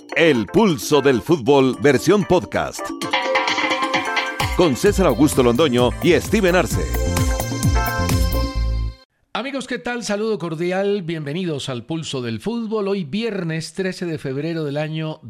El Pulso del Fútbol, versión podcast. Con César Augusto Londoño y Steven Arce. Amigos, ¿qué tal? Saludo cordial. Bienvenidos al Pulso del Fútbol. Hoy viernes 13 de febrero del año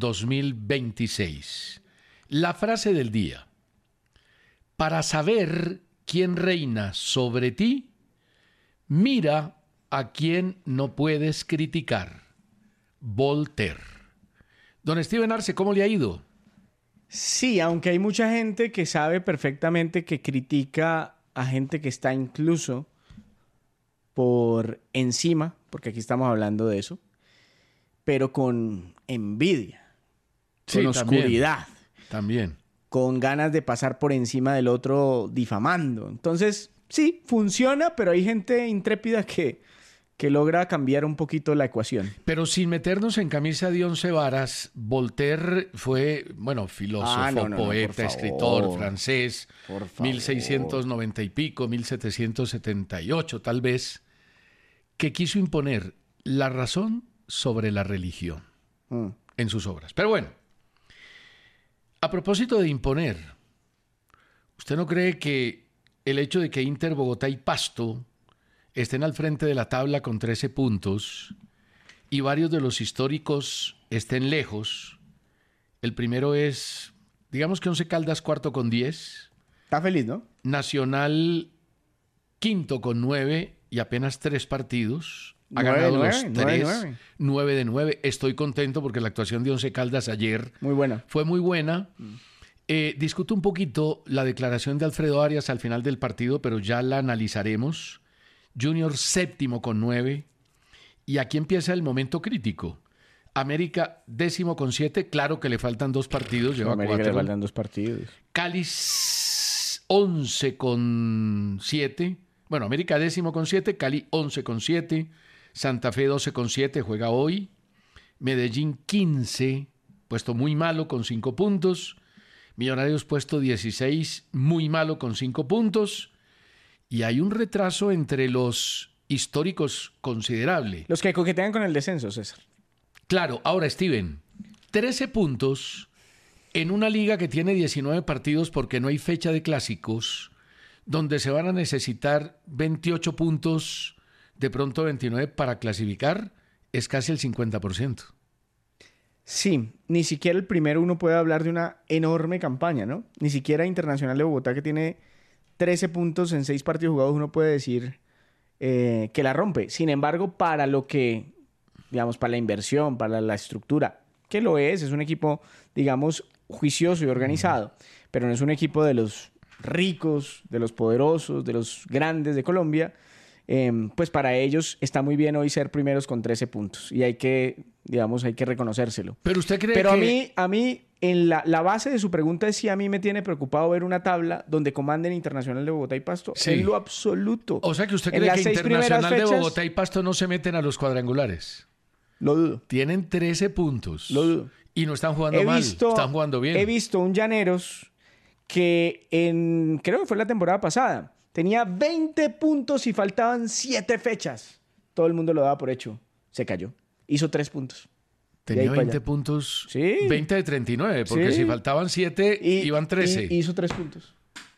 2026. La frase del día. Para saber quién reina sobre ti, mira a quien no puedes criticar. Voltaire. Don Steven Arce, ¿cómo le ha ido? Sí, aunque hay mucha gente que sabe perfectamente que critica a gente que está incluso por encima, porque aquí estamos hablando de eso, pero con envidia, con oscuridad. También. Con ganas de pasar por encima del otro difamando. Entonces, sí, funciona, pero hay gente intrépida que logra cambiar un poquito la ecuación. Pero sin meternos en camisa de 11 varas, Voltaire fue, filósofo, poeta, escritor francés, 1690 y pico, 1778 tal vez, que quiso imponer la razón sobre la religión en sus obras. Pero bueno, a propósito de imponer, ¿usted no cree que el hecho de que Inter, Bogotá y Pasto estén al frente de la tabla con 13 puntos y varios de los históricos estén lejos? El primero es, digamos que Once Caldas cuarto con 10. Está feliz, ¿no? Nacional quinto con 9 y apenas 3 partidos. Ha ganado los 3, 9 de 9. Estoy contento porque la actuación de Once Caldas ayer fue muy buena. Discuto un poquito la declaración de Alfredo Arias al final del partido, pero ya la analizaremos. Junior séptimo con 9. Y aquí empieza el momento crítico. América décimo con 7. Claro que le faltan 2 partidos. Lleva América 4. le faltan 2 partidos. Cali 11 con 7. Bueno, América décimo con 7. Cali 11 con 7. Santa Fe 12 con 7. Juega hoy. Medellín 15. Puesto muy malo con 5 puntos. Millonarios puesto 16. Muy malo con 5 puntos. Y hay un retraso entre los históricos considerable. Los que coquetean con el descenso, César. Claro, ahora Steven, 13 puntos en una liga que tiene 19 partidos porque no hay fecha de clásicos, donde se van a necesitar 28 puntos, de pronto 29 para clasificar, es casi el 50%. Sí, ni siquiera el primero uno puede hablar de una enorme campaña, ¿no? Ni siquiera Internacional de Bogotá, que tiene 13 puntos en 6 partidos jugados, uno puede decir que la rompe. Sin embargo, para lo que, digamos, para la inversión, para la estructura, que lo es un equipo, digamos, juicioso y organizado, pero no es un equipo de los ricos, de los poderosos, de los grandes de Colombia. Pues para ellos está muy bien hoy ser primeros con 13 puntos y hay que reconocérselo. Pero usted cree Pero que... a mí en la base de su pregunta es si a mí me tiene preocupado ver una tabla donde comanden Internacional de Bogotá y Pasto. Sí. En lo absoluto. O sea que usted cree que Internacional de Bogotá y Pasto no se meten a los cuadrangulares. Lo dudo. Tienen 13 puntos. Lo dudo. Y no están jugando mal, están jugando bien. He visto un Llaneros que creo que fue la temporada pasada, tenía 20 puntos y faltaban 7 fechas. Todo el mundo lo daba por hecho. Se cayó. Hizo 3 puntos. Tenía 20 puntos. Sí. 20 de 39, porque si faltaban 7, iban 13. Hizo 3 puntos.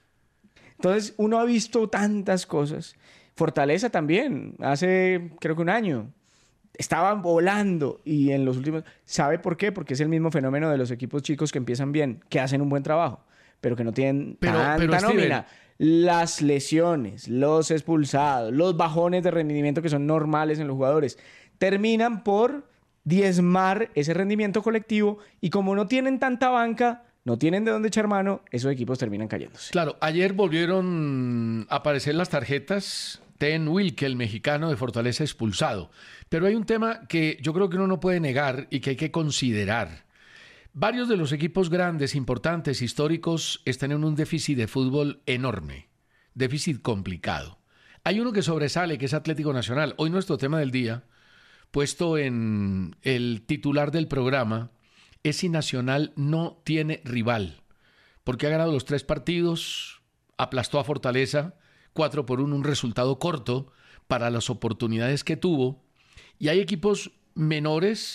Entonces, uno ha visto tantas cosas. Fortaleza también. Hace, creo que un año, estaban volando. Y en los últimos... ¿Sabe por qué? Porque es el mismo fenómeno de los equipos chicos que empiezan bien, que hacen un buen trabajo, pero que no tienen tanta nómina. Las lesiones, los expulsados, los bajones de rendimiento que son normales en los jugadores, terminan por diezmar ese rendimiento colectivo y como no tienen tanta banca, no tienen de dónde echar mano, esos equipos terminan cayéndose. Claro, ayer volvieron a aparecer las tarjetas. Ten Wilke, el mexicano de Fortaleza, expulsado. Pero hay un tema que yo creo que uno no puede negar y que hay que considerar. Varios de los equipos grandes, importantes, históricos, están en un déficit de fútbol enorme, déficit complicado. Hay uno que sobresale, que es Atlético Nacional. Hoy nuestro tema del día, puesto en el titular del programa, es si Nacional no tiene rival, porque ha ganado los 3 partidos, aplastó a Fortaleza, 4-1, un resultado corto para las oportunidades que tuvo, y hay equipos menores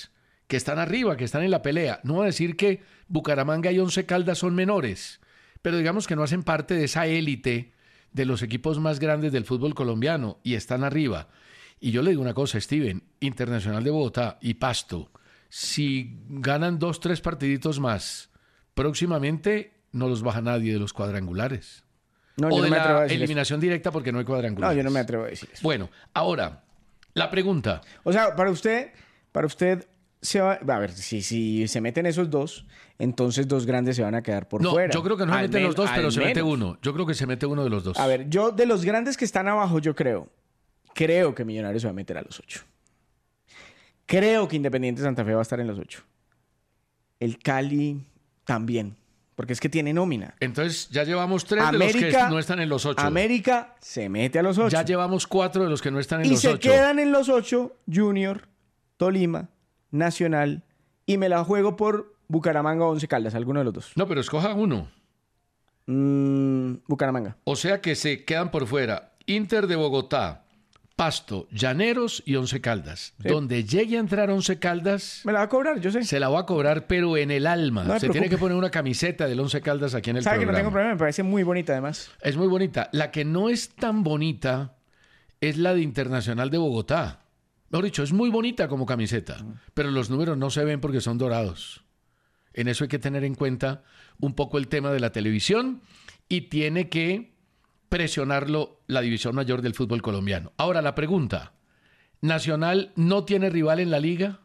que están arriba, que están en la pelea. No voy a decir que Bucaramanga y Once Caldas son menores, pero digamos que no hacen parte de esa élite de los equipos más grandes del fútbol colombiano y están arriba. Y yo le digo una cosa, Steven, Internacional de Bogotá y Pasto, si ganan 2, 3 partiditos más, próximamente no los baja nadie de los cuadrangulares. No, o yo de no me atrevo a la decir eliminación directa porque no hay cuadrangulares. No, yo no me atrevo a decir eso. Bueno, ahora, la pregunta. O sea, para usted se va, a ver, si se meten esos dos, entonces 2 grandes se van a quedar por fuera. No, yo creo que no se meten los dos, pero se mete uno. Yo creo que se mete uno de los dos. A ver, yo de los grandes que están abajo, yo creo que Millonarios se va a meter a los 8. Creo que Independiente Santa Fe va a estar en los 8. El Cali también, porque es que tiene nómina. Entonces ya llevamos 3 de los que no están en los 8. América se mete a los 8. Ya llevamos 4 de los que no están en los 8. Y se quedan en los 8 Junior, Tolima, Nacional, y me la juego por Bucaramanga o Once Caldas, alguno de los dos. No, pero escoja uno. Bucaramanga. O sea que se quedan por fuera Inter de Bogotá, Pasto, Llaneros y Once Caldas. Sí. Donde llegue a entrar Once Caldas... Me la va a cobrar, yo sé. Se la va a cobrar, pero en el alma. No se tiene que poner una camiseta del Once Caldas aquí en el programa. ¿Sabe que no tengo problema? Me parece muy bonita, además. Es muy bonita. La que no es tan bonita es la de Internacional de Bogotá. Mejor dicho, es muy bonita como camiseta, pero los números no se ven porque son dorados. En eso hay que tener en cuenta un poco el tema de la televisión y tiene que presionarlo la división mayor del fútbol colombiano. Ahora, la pregunta, ¿Nacional no tiene rival en la liga?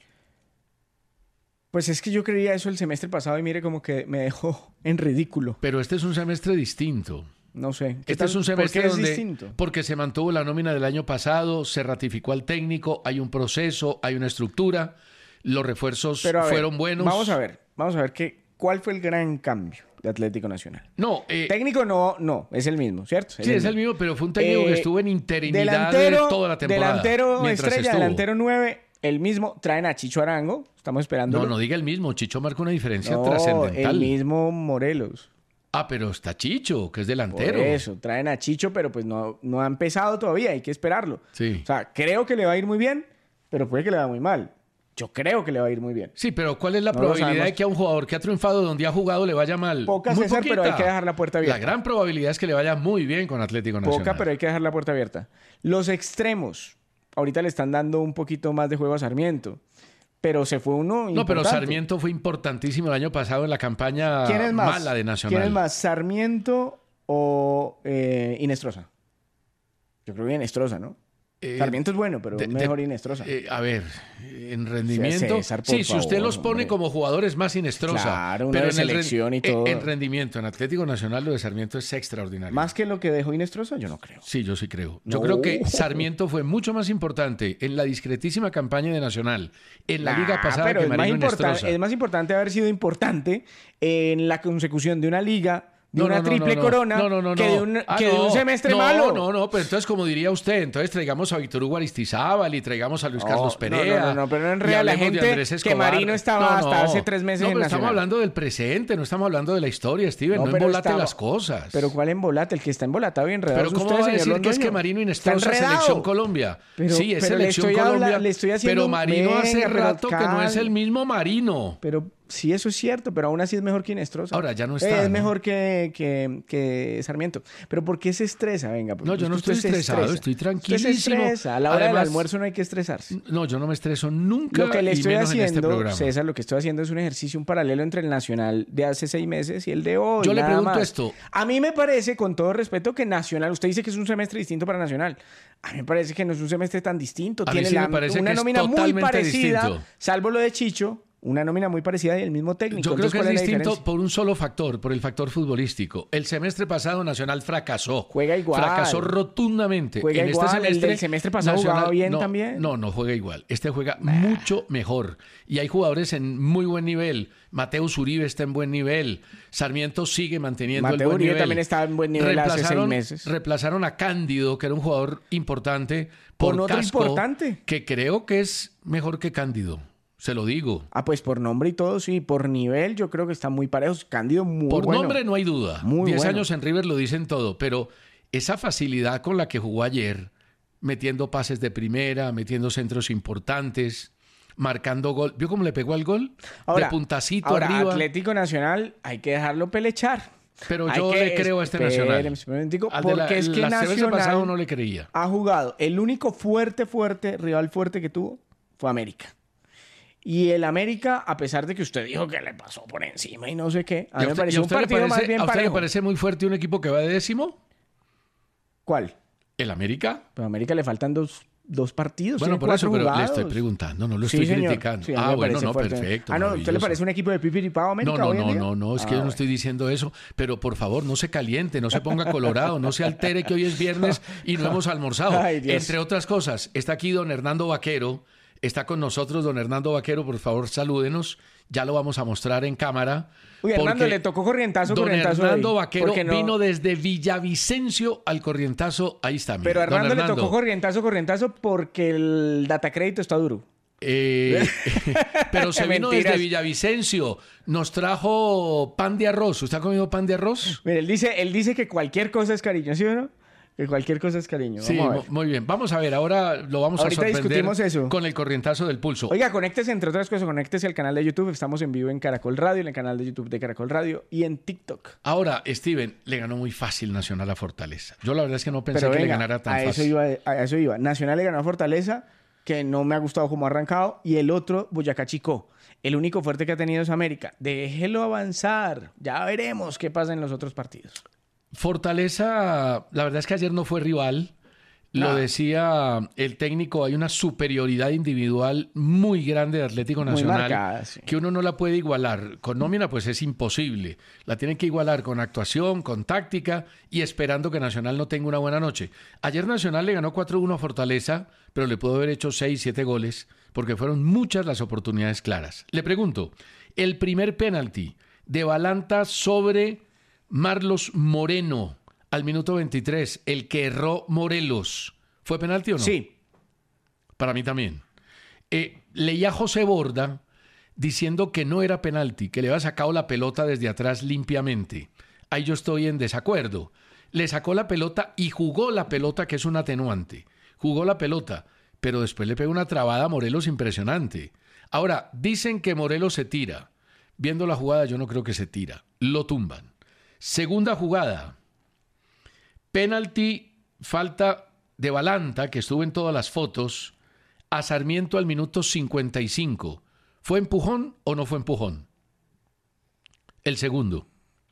Pues es que yo creía eso el semestre pasado y mire como que me dejó en ridículo. Pero este es un semestre distinto. No sé. Este es un semestre ¿Por qué es distinto? Porque se mantuvo la nómina del año pasado, se ratificó al técnico, hay un proceso, hay una estructura, los refuerzos fueron buenos. Vamos a ver cuál fue el gran cambio de Atlético Nacional. No, técnico no, es el mismo, ¿cierto? Es el mismo, pero fue un técnico que estuvo en interinidad de toda la temporada. Delantero estrella, delantero 9, el mismo. Traen a Chicho Arango, estamos esperando. No diga el mismo, Chicho marca una diferencia trascendental. El mismo Morelos. Ah, pero está Chicho, que es delantero. Por eso, traen a Chicho, pero pues no ha empezado todavía, hay que esperarlo. Sí. O sea, creo que le va a ir muy bien, pero puede que le vaya muy mal. Yo creo que le va a ir muy bien. Sí, pero ¿cuál es la probabilidad de que a un jugador que ha triunfado donde ha jugado le vaya mal? Poca, muy César, pero hay que dejar la puerta abierta. La gran probabilidad es que le vaya muy bien con Atlético Nacional. Poca, pero hay que dejar la puerta abierta. Los extremos, ahorita le están dando un poquito más de juego a Sarmiento. Pero se fue uno importante. No, pero Sarmiento fue importantísimo el año pasado en la campaña mala de Nacional. ¿Quién es más, Sarmiento o Inestrosa? Yo creo que Inestrosa, ¿no? Sarmiento es bueno, pero mejor Inestrosa. A ver, en rendimiento... César, sí, si favor, usted los pone como jugadores más Inestrosa. Claro, pero en selección y todo. En rendimiento, en Atlético Nacional lo de Sarmiento es extraordinario. ¿Más que lo que dejó Inestrosa? Yo no creo. Sí, yo sí creo. Yo creo que Sarmiento fue mucho más importante en la discretísima campaña de Nacional, en la liga pasada que Marino Inestrosa. Es más importante haber sido importante en la consecución de una liga... de una triple corona que de un semestre malo. No, pero entonces, como diría usted, entonces traigamos a Víctor Hugo Aristizábal y traigamos a Luis Carlos Perea. No, pero en realidad la gente que Marino estaba hasta hace 3 meses en pero Nacional. Estamos hablando del presente, no estamos hablando de la historia, Steven. No embolate las cosas. Pero ¿cuál embolate? El que está embolatado y enredado es usted, señor Londoño. Pero ¿cómo va a decir que es que Marino Inestrosa Selección Colombia? Sí, es Selección Colombia, pero Marino hace rato que no es el mismo Marino. Pero... sí, eso es cierto, pero aún así es mejor que Inestrosa. Ahora, ya no está. Es mejor que Sarmiento. ¿Pero por qué se estresa? Venga. No, yo no estoy estresado, estoy tranquilísimo. Usted se estresa. A la hora del almuerzo no hay que estresarse. No, yo no me estreso nunca. Lo que le estoy haciendo, este César, lo que estoy haciendo es un ejercicio, un paralelo entre el Nacional de hace 6 meses y el de hoy. Yo le pregunto más. esto. A mí me parece, con todo respeto, que Nacional, usted dice que es un semestre distinto para Nacional. A mí me parece que no es un semestre tan distinto. A Tiene mí sí me parece una que nómina es muy parecida, distinto. Salvo lo de Chicho. Una nómina muy parecida y el mismo técnico. Yo creo que es distinto por un solo factor, por el factor futbolístico. El semestre pasado Nacional fracasó. Juega igual. Fracasó rotundamente. Juega igual. El del semestre pasado jugaba bien también. No juega igual. Este juega mucho mejor. Y hay jugadores en muy buen nivel. Mateus Uribe está en buen nivel. Sarmiento sigue manteniendo el buen nivel. Uribe también estaba en buen nivel hace 6 meses. Reemplazaron a Cándido, que era un jugador importante, por otro Casco, importante. que creo que es mejor que Cándido. Se lo digo. Ah, pues por nombre y todo, sí. Por nivel yo creo que están muy parejos. Cándido muy bueno. Por nombre no hay duda. 10 bueno. años en River lo dicen todo. Pero esa facilidad con la que jugó ayer, metiendo pases de primera, metiendo centros importantes, marcando gol. ¿Vio cómo le pegó al gol? Ahora, de puntacito arriba. Atlético Nacional hay que dejarlo pelechar. Pero yo le creo a este Nacional. Porque es que Nacional pasado no le creía. Ha jugado. El único rival fuerte que tuvo fue América. Y el América, a pesar de que usted dijo que le pasó por encima y no sé qué, a mí me pareció un partido más bien parejo. ¿A usted le parece muy fuerte un equipo que va de 10º? ¿Cuál? ¿El América? Pero a América le faltan dos partidos. Bueno, por eso, pero le estoy preguntando, no lo estoy criticando. Sí, bueno, no, perfecto. ¿A usted le parece un equipo de pipiripao América? No, es que yo no estoy diciendo eso. Pero por favor, no se caliente, no se ponga colorado, no se altere que hoy es viernes y no hemos almorzado. Ay, entre otras cosas, está aquí don Hernando Vaquero. Está con nosotros don Hernando Vaquero, por favor, salúdenos. Ya lo vamos a mostrar en cámara. Uy, Hernando, le tocó corrientazo. Don Hernando Vaquero vino desde Villavicencio al corrientazo. Ahí está. Mira. Pero a Hernando le tocó corrientazo porque el datacrédito está duro. Pero se vino desde Villavicencio. Nos trajo pan de arroz. ¿Usted ha comido pan de arroz? Mire, él dice que cualquier cosa es cariño, ¿sí o no? Que cualquier cosa es cariño. Sí, muy bien. Vamos a ver, ahora lo vamos a sorprender discutimos eso. Con el corrientazo del pulso. Oiga, conéctese, entre otras cosas, conéctese al canal de YouTube. Estamos en vivo en Caracol Radio, en el canal de YouTube de Caracol Radio y en TikTok. Ahora, Steven, le ganó muy fácil Nacional a Fortaleza. Yo la verdad es que no pensé que le ganara tan fácil. A eso iba. Nacional le ganó a Fortaleza, que no me ha gustado cómo ha arrancado, y el otro, Boyacá Chicó. El único fuerte que ha tenido es América. Déjelo avanzar. Ya veremos qué pasa en los otros partidos. Fortaleza, la verdad es que ayer no fue rival. Lo decía el técnico, hay una superioridad individual muy grande de Atlético Nacional, muy marcada, sí, que uno no la puede igualar. Con nómina pues es imposible. La tienen que igualar con actuación, con táctica y esperando que Nacional no tenga una buena noche. Ayer Nacional le ganó 4-1 a Fortaleza, pero le pudo haber hecho 6, 7 goles porque fueron muchas las oportunidades claras. Le pregunto, el primer penalti de Balanta sobre Marlos Moreno al minuto 23, el que erró Morelos, ¿fue penalti o no? Sí. Para mí también. Leía a José Borda diciendo que no era penalti, que le había sacado la pelota desde atrás limpiamente. Ahí yo estoy en desacuerdo. Le sacó la pelota y jugó la pelota, que es un atenuante. Jugó la pelota, pero después le pegó una trabada a Morelos impresionante. Ahora, dicen que Morelos se tira. Viendo la jugada, yo no creo que se tira. Lo tumban. Segunda jugada. Penalti, falta de Balanta, que estuvo en todas las fotos, a Sarmiento al minuto 55. ¿Fue empujón o no fue empujón? El segundo.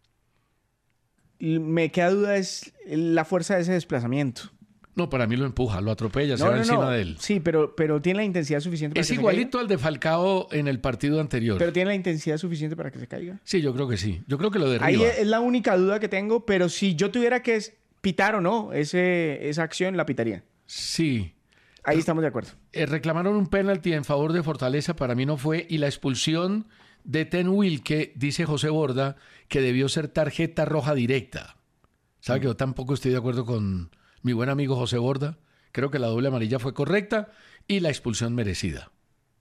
Me queda duda es la fuerza de ese desplazamiento. No, para mí lo empuja, lo atropella, se va encima de él. Sí, pero tiene la intensidad suficiente para que se caiga. Es igualito al de Falcao en el partido anterior. ¿Pero tiene la intensidad suficiente para que se caiga? Sí, yo creo que sí. Yo creo que lo derriba. Ahí es la única duda que tengo, pero si yo tuviera que pitar o no esa acción, la pitaría. Sí. Ahí estamos de acuerdo. Reclamaron un penalti en favor de Fortaleza, para mí no fue, y la expulsión de Ten Wilke, dice José Borda, que debió ser tarjeta roja directa. ¿Sabe que yo tampoco estoy de acuerdo con mi buen amigo José Borda? Creo que la doble amarilla fue correcta y la expulsión merecida.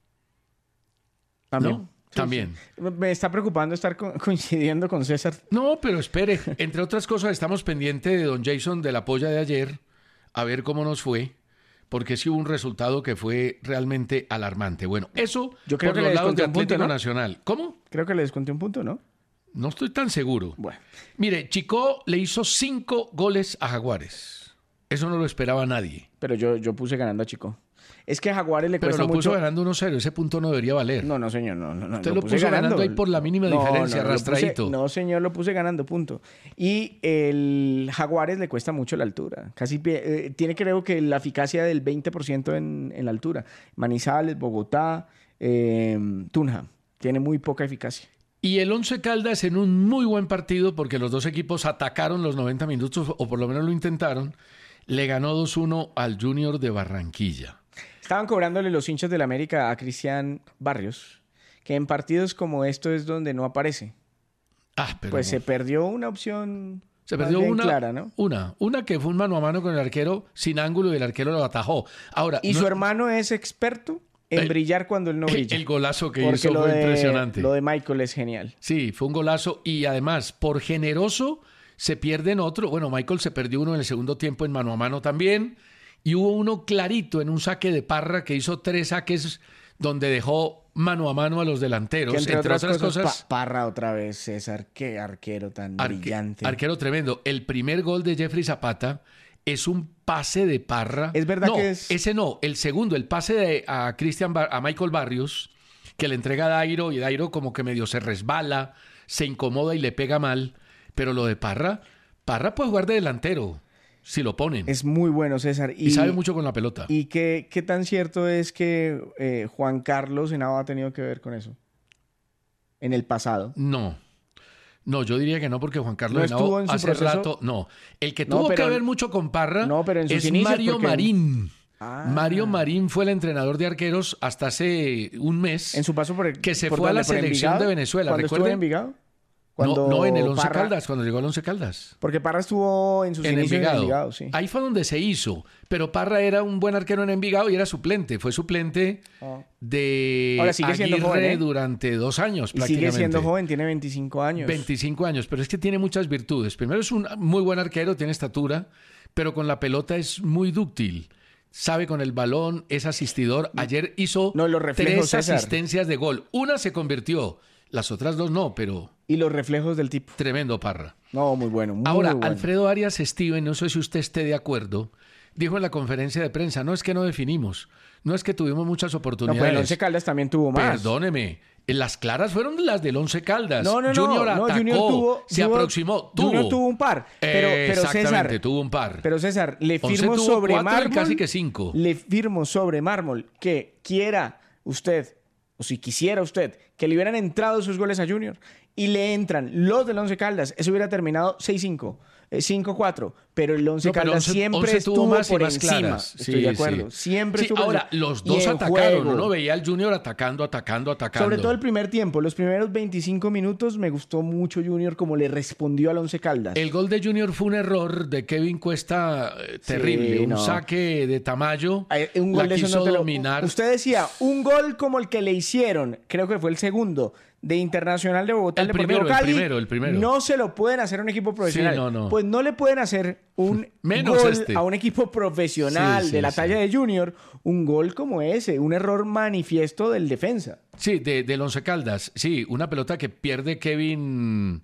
¿También? ¿No? Sí, también. Sí. Me está preocupando estar coincidiendo con César. No, pero espere. Entre otras cosas, estamos pendientes de don Jason de la polla de ayer, a ver cómo nos fue, porque sí hubo un resultado que fue realmente alarmante. Bueno, eso yo creo por que los lados de Atlético punto, ¿no? Nacional. ¿Cómo? Creo que le desconté un punto, ¿no? No estoy tan seguro. Bueno. Mire, Chicó le hizo 5 goles a Jaguares. Eso no lo esperaba nadie. Pero yo puse ganando a Chicó. Es que a Jaguares le cuesta mucho. Pero lo puso ganando 1-0. Ese punto no debería valer. No, señor. No. Usted lo puso ganando ahí por la mínima diferencia, arrastradito. No, señor, lo puse ganando, punto. Y el Jaguares le cuesta mucho la altura. Casi tiene, creo que la eficacia del 20% en la altura. Manizales, Bogotá, Tunja. Tiene muy poca eficacia. Y el Once Caldas en un muy buen partido, porque los dos equipos atacaron los 90 minutos, o por lo menos lo intentaron, le ganó 2-1 al Junior de Barranquilla. Estaban cobrándole los hinchas del América a Cristian Barrios, que en partidos como esto es donde no aparece. Pero pues se perdió una opción. Se perdió una clara, ¿no? Una que fue un mano a mano con el arquero sin ángulo y el arquero lo atajó. Ahora, y su hermano es experto en brillar cuando él no brilla. El golazo que hizo fue impresionante. Lo de Michael es genial. Sí, fue un golazo y además, por generoso, se pierden otro. Bueno, Michael se perdió uno en el segundo tiempo en mano a mano también. Y hubo uno clarito en un saque de Parra que hizo 3 saques donde dejó mano a mano a los delanteros. Que entre otras cosas Parra otra vez, César, qué arquero tan brillante. Arquero tremendo. El primer gol de Jeffrey Zapata es un pase de Parra. Es verdad que es... Ese no, el segundo, el pase a Michael Barrios, que le entrega a Dairo, y Dairo como que medio se resbala, se incomoda y le pega mal. Pero lo de Parra puede jugar de delantero, si lo ponen. Es muy bueno, César. Y sabe mucho con la pelota. ¿Y qué tan cierto es que Juan Carlos Henao ha tenido que ver con eso? En el pasado. No, yo diría que no, porque Juan Carlos Henao hace rato... No, el que tuvo que ver mucho con Parra es Mario Marín. Mario Marín fue el entrenador de arqueros hasta hace un mes. En su paso que se fue a la selección de Venezuela. ¿Cuándo estuvo en Envigado? No, en el Once Caldas, cuando llegó al Once Caldas. Porque Parra estuvo en sus inicios en Envigado, sí. Ahí fue donde se hizo. Pero Parra era un buen arquero en Envigado y era suplente. Fue suplente de Ahora sigue siendo Aguirre joven, durante 2 años y prácticamente. Sigue siendo joven, tiene 25 años. 25 años, pero es que tiene muchas virtudes. Primero es un muy buen arquero, tiene estatura, pero con la pelota es muy dúctil. Sabe con el balón, es asistidor. Ayer hizo 3 asistencias de gol. Una se convirtió, las otras 2 no, pero... Y los reflejos del tipo. Tremendo Parra. No, muy bueno. Ahora, muy bueno. Alfredo Arias Steven, no sé si usted esté de acuerdo, dijo en la conferencia de prensa, no es que no definimos, no es que tuvimos muchas oportunidades. No, pero el Once Caldas también tuvo más. Perdóneme, las claras fueron las del Once Caldas. No, Junior atacó, Junior se aproximó, Junior tuvo un par. Pero exactamente, César, tuvo un par. Pero César, le firmo sobre mármol. Casi que 5. Le firmo sobre mármol que quiera usted, o si quisiera usted, que le hubieran entrado sus goles a Junior y le entran los del Once Caldas, eso hubiera terminado 6-5, 5-4, pero el Once Caldas siempre estuvo más por más encima. Claras. Estoy de acuerdo. Siempre estuvo. Ahora, los dos atacaron, ¿no? Veía al Junior atacando. Sobre todo el primer tiempo, los primeros 25 minutos me gustó mucho Junior como le respondió al Once Caldas. El gol de Junior fue un error de Kevin Cuesta terrible, un saque de Tamayo. Un gol la de quiso eso dominar. Usted decía, un gol como el que le hicieron, creo que fue el segundo, de Internacional de Bogotá, el primero. No se lo pueden hacer a un equipo profesional. Sí, Pues no le pueden hacer un gol a un equipo profesional de la talla de Junior, un gol como ese, un error manifiesto del defensa. Sí, del Once Caldas. Sí, una pelota que pierde Kevin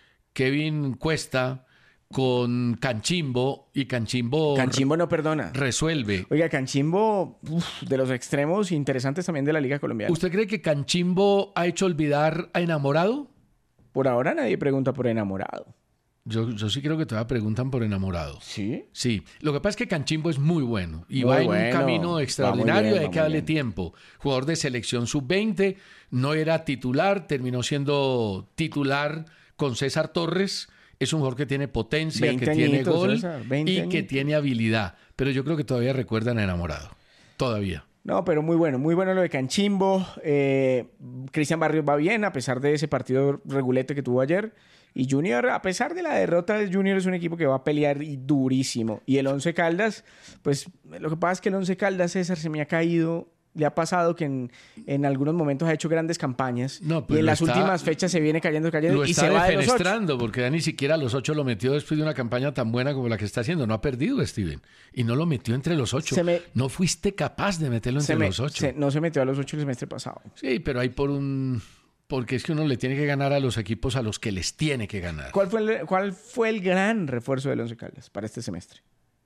Cuesta con Canchimbo, y Canchimbo no perdona. Resuelve. Oiga, Canchimbo, de los extremos interesantes también de la Liga Colombiana. ¿Usted cree que Canchimbo ha hecho olvidar a Enamorado? Por ahora nadie pregunta por Enamorado. Yo sí creo que todavía preguntan por Enamorado. ¿Sí? Sí. Lo que pasa es que Canchimbo es muy bueno y va en un camino extraordinario, hay que darle tiempo. Jugador de selección sub-20, no era titular, terminó siendo titular con César Torres. Es un jugador que tiene potencia, que tiene gol y que tiene habilidad. Pero yo creo que todavía recuerdan a Enamorado. Todavía. No, pero muy bueno lo de Canchimbo. Cristian Barrios va bien, a pesar de ese partido regulete que tuvo ayer. Y Junior, a pesar de la derrota, Junior es un equipo que va a pelear durísimo. Y el Once Caldas, pues lo que pasa es que el Once Caldas, César, se me ha caído. Le ha pasado que en algunos momentos ha hecho grandes campañas y en las últimas fechas se viene cayendo y se va de los 8. Porque ya ni siquiera a los 8 lo metió después de una campaña tan buena como la que está haciendo. No ha perdido, Steven. Y no lo metió entre los 8. No fuiste capaz de meterlo entre los 8. No se metió a los 8 el semestre pasado. Sí, pero hay porque es que uno le tiene que ganar a los equipos a los que les tiene que ganar. ¿Cuál fue el gran refuerzo del Once Caldas para este semestre?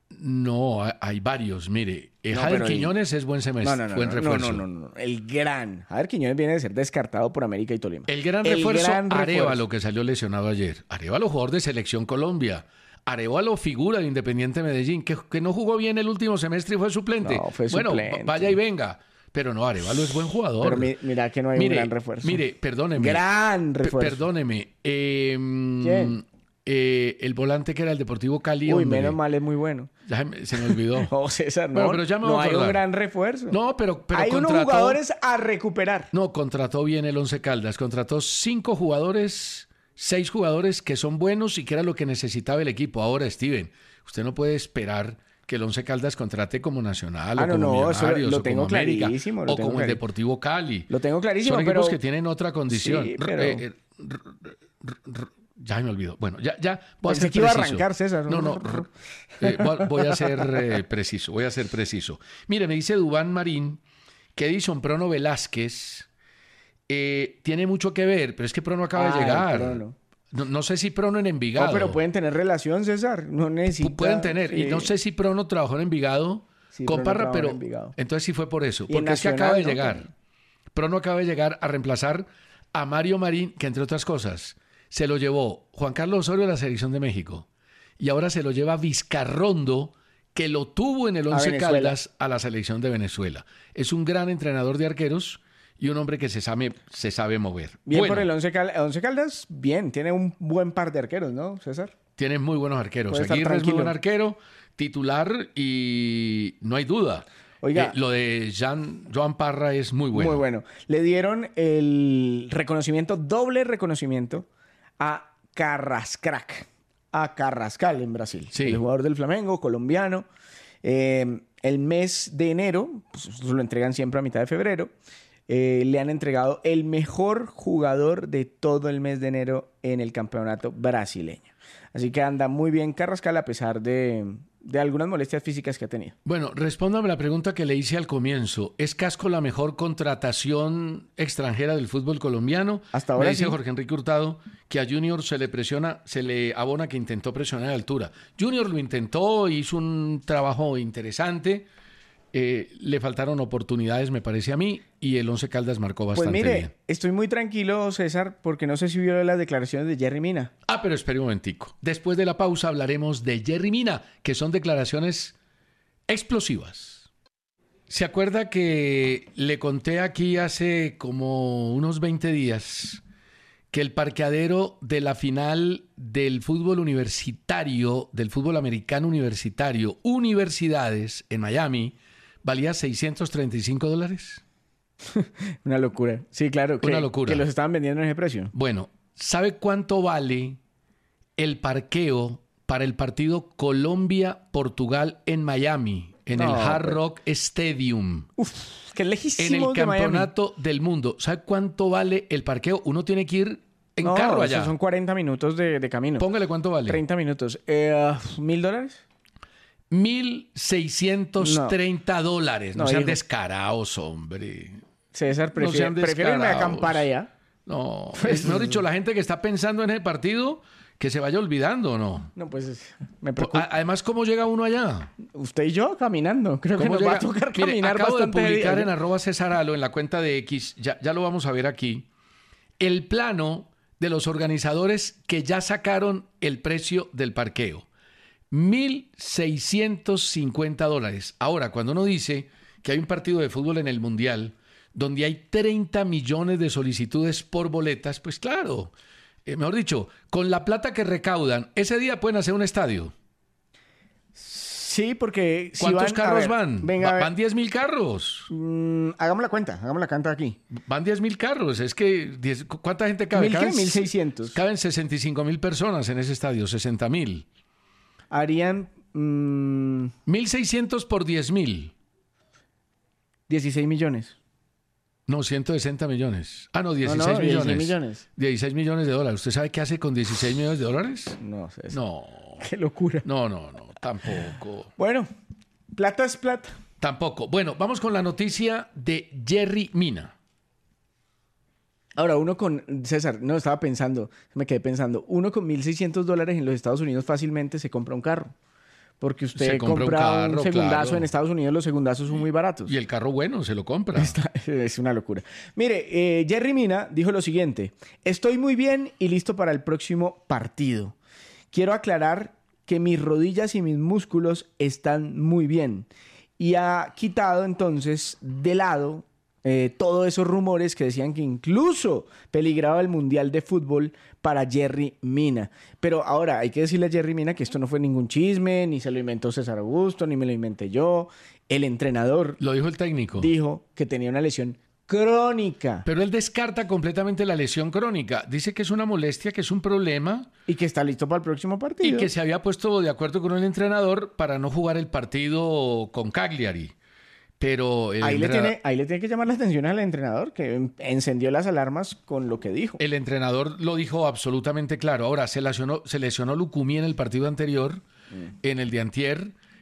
No, hay varios. Mire, Jader Quiñones es buen semestre, buen refuerzo. No. El gran Jader Quiñones viene de ser descartado por América y Tolima. El gran refuerzo, Arévalo, que salió lesionado ayer. Arévalo, jugador de Selección Colombia. Arévalo, figura de Independiente Medellín, que no jugó bien el último semestre y fue suplente. No, fue suplente. Bueno, vaya y venga. Pero no, Arévalo es buen jugador. Pero mira que no hay un gran refuerzo. Mire, perdóneme. Gran refuerzo. Perdóneme. ¿Quién? El volante que era el Deportivo Cali. Uy, menos mal, es muy bueno. Ya se me olvidó. No, César, bueno, pero ya me no hay un gran refuerzo. No, pero hay unos jugadores a recuperar. No, contrató bien el Once Caldas. Contrató 6 jugadores que son buenos y que era lo que necesitaba el equipo. Ahora, Steven, usted no puede esperar que el Once Caldas contrate como Nacional o como Millonarios lo tengo o como América o como el Deportivo Cali. Lo tengo clarísimo, son equipos que tienen otra condición. Sí, pero... Ya me olvidó. Bueno, ya voy a ser preciso. Iba a arrancar, César. No. Voy a ser preciso. Mire, me dice Dubán Marín que Edison Prono Velázquez tiene mucho que ver, pero es que Prono acaba de llegar. No sé si Prono en Envigado. No, pero pueden tener relación, César. No necesita... Pueden tener. Sí. Y no sé si Prono trabajó en Envigado con Parra, pero entonces sí fue por eso. Porque es que acaba de llegar. Prono acaba de llegar a reemplazar a Mario Marín, que entre otras cosas se lo llevó Juan Carlos Osorio de la Selección de México. Y ahora se lo lleva Vizcarrondo, que lo tuvo en el Once Caldas a la Selección de Venezuela. Es un gran entrenador de arqueros y un hombre que se sabe mover. Bien por el Once Caldas, bien. Tiene un buen par de arqueros, ¿no, César? Tiene muy buenos arqueros. Aguirre es muy buen arquero, titular y no hay duda. Oiga, lo de Joan Parra es muy bueno. Muy bueno. Le dieron el doble reconocimiento a Carrascal en Brasil. Sí. El jugador del Flamengo, colombiano. El mes de enero, pues lo entregan siempre a mitad de febrero, le han entregado el mejor jugador de todo el mes de enero en el campeonato brasileño. Así que anda muy bien Carrascal a pesar de algunas molestias físicas que ha tenido. Bueno, respóndame la pregunta que le hice al comienzo. ¿Es Casco la mejor contratación extranjera del fútbol colombiano? Hasta ahora me dice sí. Jorge Enrique Hurtado que a Junior se le abona que intentó presionar a altura. Junior lo intentó, hizo un trabajo interesante. Le faltaron oportunidades, me parece a mí, y el Once Caldas marcó bastante bien. Pues mire, estoy muy tranquilo, César, porque no sé si vio las declaraciones de Yerry Mina. Pero espere un momentico. Después de la pausa hablaremos de Yerry Mina, que son declaraciones explosivas. ¿Se acuerda que le conté aquí hace como unos 20 días que el parqueadero de la final del fútbol universitario, del fútbol americano universitario, universidades en Miami, valía $635? Una locura. Sí, claro. Una locura. Que los estaban vendiendo en ese precio. Bueno, ¿sabe cuánto vale el parqueo para el partido Colombia-Portugal en Miami? En el Hard Rock Stadium. Qué lejísimo. En el campeonato del mundo. ¿Sabe cuánto vale el parqueo? Uno tiene que ir en carro allá. Son 40 minutos de camino. Póngale cuánto vale. 30 minutos. ¿$1,000? $1,630. No sean descarados, hombre. César, prefieren acampar allá. No, mejor dicho, la gente que está pensando en ese partido, que se vaya olvidando, ¿no? No, pues me preocupa. Además, ¿cómo llega uno allá? Usted y yo caminando. Creo que nos va a tocar caminar acabo bastante. De publicar en @Cesaralo, en la cuenta de X, ya lo vamos a ver aquí, el plano de los organizadores que ya sacaron el precio del parqueo. $1,650. Ahora, cuando uno dice que hay un partido de fútbol en el Mundial donde hay 30 millones de solicitudes por boletas, pues claro, mejor dicho, con la plata que recaudan, ese día pueden hacer un estadio. Sí, porque... ¿Cuántos carros van? Van 10,000 carros. Hagamos la cuenta aquí. Van 10,000 carros. Es que, ¿cuánta gente cabe? ¿1,000 qué? 1,600. Caben 65,000 personas en ese estadio, 60,000. Harían... 1,600 por 10,000. 16 millones. No, 160 millones. No, 16 millones. 16 millones. 16 millones de dólares. ¿Usted sabe qué hace con 16 millones de dólares? No sé. No. Qué locura. No, tampoco. Bueno, plata es plata. Tampoco. Bueno, vamos con la noticia de Yerry Mina. Ahora, César, me quedé pensando, uno con $1,600 en los Estados Unidos fácilmente se compra un carro. Porque usted compra un segundazo, claro. En Estados Unidos los segundazos son muy baratos. Y el carro bueno, se lo compra. Es una locura. Mire, Yerry Mina dijo lo siguiente: estoy muy bien y listo para el próximo partido. Quiero aclarar que mis rodillas y mis músculos están muy bien. Y ha quitado entonces de lado todos esos rumores que decían que incluso peligraba el Mundial de Fútbol para Yerry Mina. Pero ahora hay que decirle a Yerry Mina que esto no fue ningún chisme, ni se lo inventó César Augusto, ni me lo inventé yo. El entrenador... Lo dijo el técnico. Dijo que tenía una lesión crónica. Pero él descarta completamente la lesión crónica. Dice que es una molestia, que es un problema. Y que está listo para el próximo partido. Y que se había puesto de acuerdo con el entrenador para no jugar el partido con Cagliari. Pero ahí le tiene que llamar la atención al entrenador, que encendió las alarmas con lo que dijo. El entrenador lo dijo absolutamente claro. Ahora, se lesionó Lucumí en el partido anterior, en el de antier.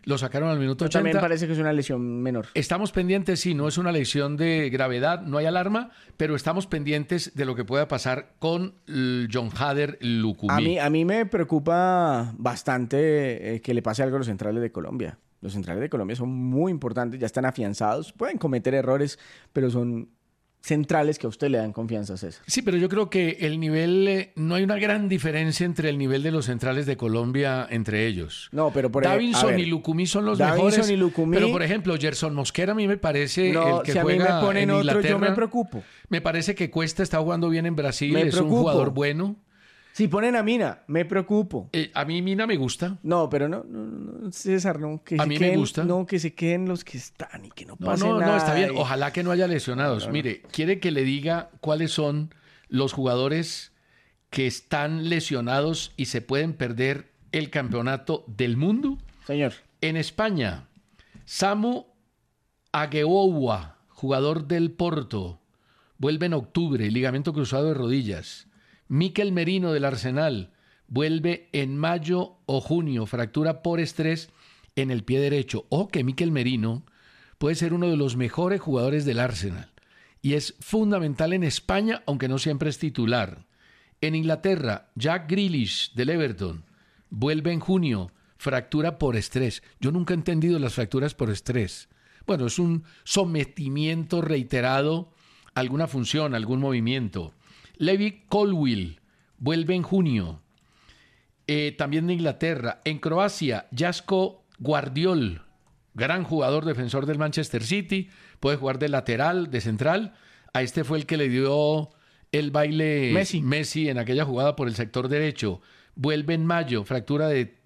Lo sacaron al minuto 80. También parece que es una lesión menor. Estamos pendientes, sí, no es una lesión de gravedad, no hay alarma, pero estamos pendientes de lo que pueda pasar con John Hader Lucumí. A mí me preocupa bastante que le pase algo a los centrales de Colombia. Los centrales de Colombia son muy importantes, ya están afianzados, pueden cometer errores, pero son centrales que a usted le dan confianza, César. Sí, pero yo creo que el nivel, no hay una gran diferencia entre el nivel de los centrales de Colombia entre ellos. No, pero Davinson y Lucumí son los mejores. Y Lucumí, pero por ejemplo, Gerson Mosquera a mí me parece el que juega a mí me en otro, Inglaterra. Yo me preocupo. Me parece que Cuesta está jugando bien en Brasil, es un jugador bueno. Si ponen a Mina, me preocupo. A mí Mina me gusta. No, pero no, César, no. Que a mí me gusta. No, que se queden los que están y que no pase nada. No, está bien. Ojalá que no haya lesionados. Mire, ¿quiere que le diga cuáles son los jugadores que están lesionados y se pueden perder el campeonato del mundo? Señor. En España, Samu Agueoua, jugador del Porto, vuelve en octubre, ligamento cruzado de rodillas. Mikel Merino del Arsenal vuelve en mayo o junio, fractura por estrés en el pie derecho. Ojo que Mikel Merino puede ser uno de los mejores jugadores del Arsenal y es fundamental en España, aunque no siempre es titular. En Inglaterra, Jack Grealish del Everton vuelve en junio, fractura por estrés. Yo nunca he entendido las fracturas por estrés. Bueno, es un sometimiento reiterado a alguna función, a algún movimiento. Levi Colwill vuelve en junio. También de Inglaterra. En Croacia, Jasko Guardiol, gran jugador defensor del Manchester City, puede jugar de lateral, de central. A este fue el que le dio el baile Messi en aquella jugada por el sector derecho. Vuelve en mayo, fractura de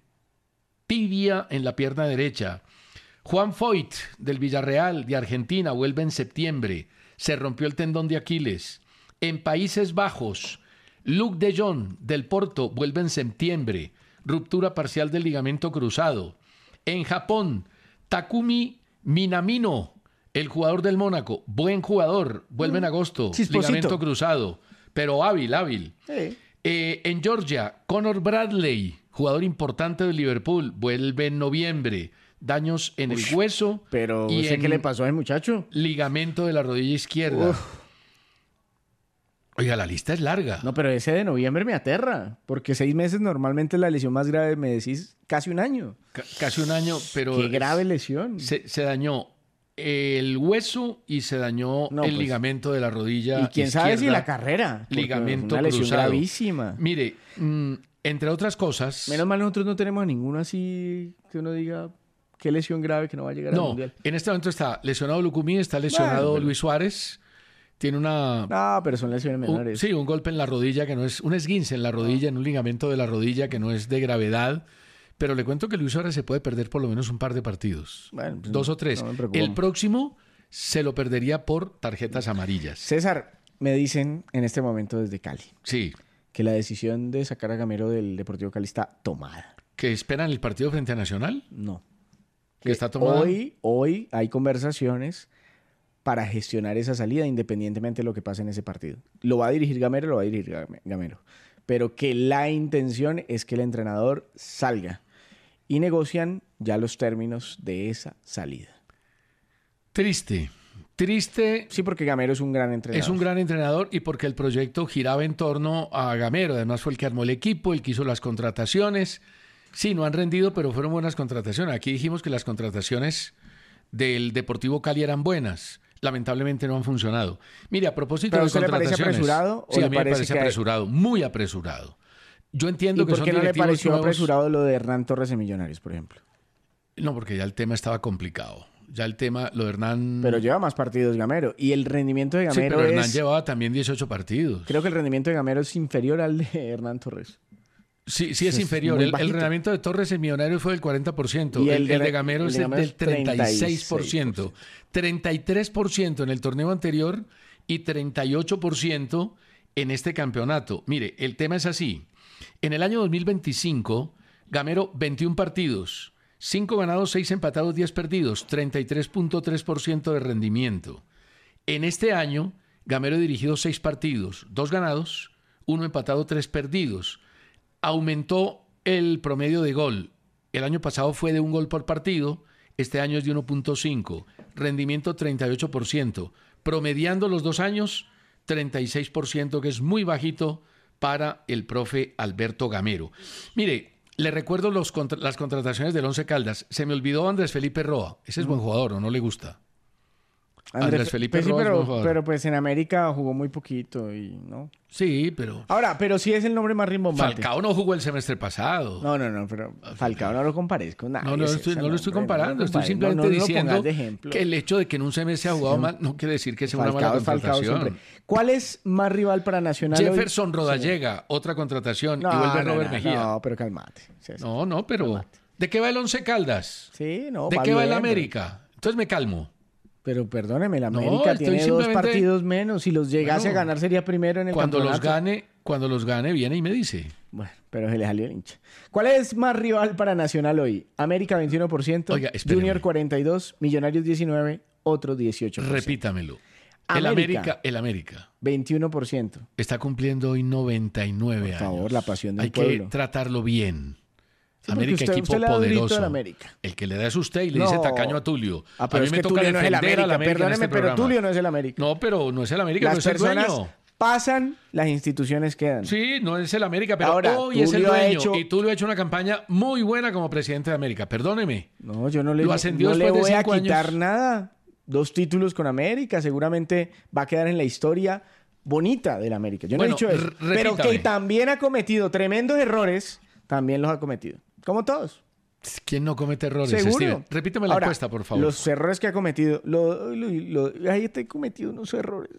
tibia en la pierna derecha. Juan Foyt del Villarreal de Argentina vuelve en septiembre. Se rompió el tendón de Aquiles. En Países Bajos, Luc de Jong del Porto vuelve en septiembre, ruptura parcial del ligamento cruzado. En Japón, Takumi Minamino, el jugador del Mónaco, buen jugador, vuelve en agosto, ligamento cruzado, pero hábil. Sí. En Georgia, Conor Bradley, jugador importante del Liverpool, vuelve en noviembre. Daños en el hueso. Pero ¿qué le pasó al muchacho? Ligamento de la rodilla izquierda. Oiga, la lista es larga. No, pero ese de noviembre me aterra, porque 6 meses normalmente es la lesión más grave, me decís casi un año. Casi un año, pero... Qué grave lesión. Se dañó el hueso y se dañó el ligamento de la rodilla. Y quién izquierda, sabe si la carrera. Ligamento una lesión cruzado. Gravísima. Mire, entre otras cosas... Menos mal nosotros no tenemos ninguno así que uno diga qué lesión grave que no va a llegar al Mundial. En este momento está lesionado Lucumí, está lesionado Luis Suárez. Tiene una... No, pero son lesiones menores. Sí, un golpe en la rodilla que no es... Un esguince en la rodilla, en un ligamento de la rodilla que no es de gravedad. Pero le cuento que Luis Suárez se puede perder por lo menos un par de partidos. Bueno, pues 2 o 3. No el próximo se lo perdería por tarjetas amarillas. César, me dicen en este momento desde Cali. Sí. Que la decisión de sacar a Gamero del Deportivo Cali está tomada. ¿Que esperan el partido frente a Nacional? No. ¿Que está tomada? Hoy hay conversaciones para gestionar esa salida independientemente de lo que pase en ese partido. ¿Lo va a dirigir Gamero? Lo va a dirigir Gamero. Pero que la intención es que el entrenador salga y negocian ya los términos de esa salida. Triste. Sí, porque Gamero es un gran entrenador. Es un gran entrenador y porque el proyecto giraba en torno a Gamero. Además fue el que armó el equipo, el que hizo las contrataciones. Sí, no han rendido, pero fueron buenas contrataciones. Aquí dijimos que las contrataciones del Deportivo Cali eran buenas. Lamentablemente no han funcionado. Mire, a propósito de contrataciones... ¿Pero a usted le parece apresurado? Sí, a mí me parece apresurado, muy apresurado. Yo entiendo que son directivos nuevos. ¿Y por qué no le pareció apresurado lo de Hernán Torres en Millonarios, por ejemplo? No, porque ya el tema estaba complicado. Ya el tema, lo de Hernán... Pero lleva más partidos Gamero. Y el rendimiento de Gamero pero Hernán llevaba también 18 partidos. Creo que el rendimiento de Gamero es inferior al de Hernán Torres. Sí, es inferior. El rendimiento de Torres en Millonarios fue del 40%. Y el de Gamero es del 36%. 33% en el torneo anterior y 38% en este campeonato. Mire, el tema es así. En el año 2025, Gamero 21 partidos, 5 ganados, 6 empatados, 10 perdidos, 33.3% de rendimiento. En este año, Gamero ha dirigido 6 partidos, 2 ganados, 1 empatado, 3 perdidos. Aumentó el promedio de gol El año pasado fue de 1 gol por partido, este año es de 1.5. Rendimiento 38%. Promediando los 2 años, 36%, que es muy bajito para el profe Alberto Gamero. Mire, le recuerdo las contrataciones del Once Caldas. Se me olvidó Andrés Felipe Roa. Ese es buen jugador, ¿o no le gusta? Andrés Felipe Roa es buen jugador. Pero pues en América jugó muy poquito y no. Sí, pero... Ahora, pero sí es el nombre más rimbombante. Falcao no jugó el semestre pasado. No, pero Falcao no lo compares con nada. No lo estoy comparando. Estoy simplemente diciendo que el hecho de que en un semestre ha jugado mal no quiere decir que sea una mala contratación. ¿Cuál es más rival para Nacional Jefferson Rodallega, otra contratación, y vuelve Robert Mejía. No, pero calmate. No, pero... Calmate. ¿De qué va el Once Caldas? Sí, no. ¿De qué va el América? Entonces me calmo. Pero perdóneme, el América tiene 2 partidos menos. Si los llegase a ganar sería primero en el campeonato. Cuando los gane, viene y me dice. Bueno, pero se le salió el hincha. ¿Cuál es más rival para Nacional hoy? América 21%, Oiga, Junior 42%, Millonarios 19%, otro 18%. Repítamelo. El América. 21%. Está cumpliendo hoy 99 años. Por favor, la pasión del pueblo. Hay que tratarlo bien. Sí, América, equipo poderoso. El que le da es usted y le dice tacaño a Tulio. A mí me toca defender a la América. Perdóneme, pero Tulio no es el América. No, pero no es el América, no es el dueño. Pasan, las instituciones quedan. Sí, no es el América, pero ahora, hoy es el dueño. Y Tulio ha hecho una campaña muy buena como presidente de América. Perdóneme. No, yo no le voy a quitar nada. 2 títulos con América. Seguramente va a quedar en la historia bonita del América. Yo no he dicho eso. Pero que también ha cometido tremendos errores, también los ha cometido. Como todos. ¿Quién no comete errores, ¿Seguro? Steven? Repíteme la encuesta, por favor. Los errores que ha cometido. Ahí te he cometido unos errores.